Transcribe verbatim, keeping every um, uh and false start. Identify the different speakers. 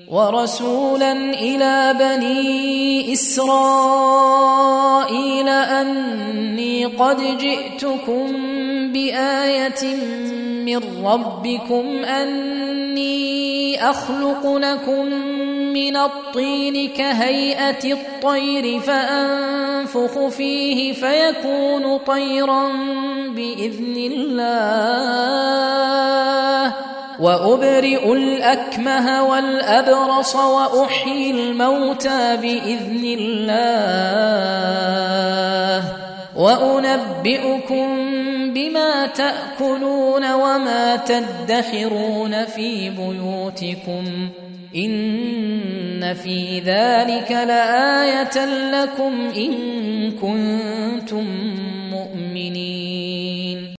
Speaker 1: ورسولا إلى بني إسرائيل أني قد جئتكم بآية من ربكم أني أخلق لكم من الطين كهيئة الطير فأنفخ فيه فيكون طيرا بإذن الله وأبرئ الأكمه والأبرص وأحيي الموتى بإذن الله وأنبئكم بما تأكلون وما تدخرون في بيوتكم إن في ذلك لآية لكم إن كنتم مؤمنين.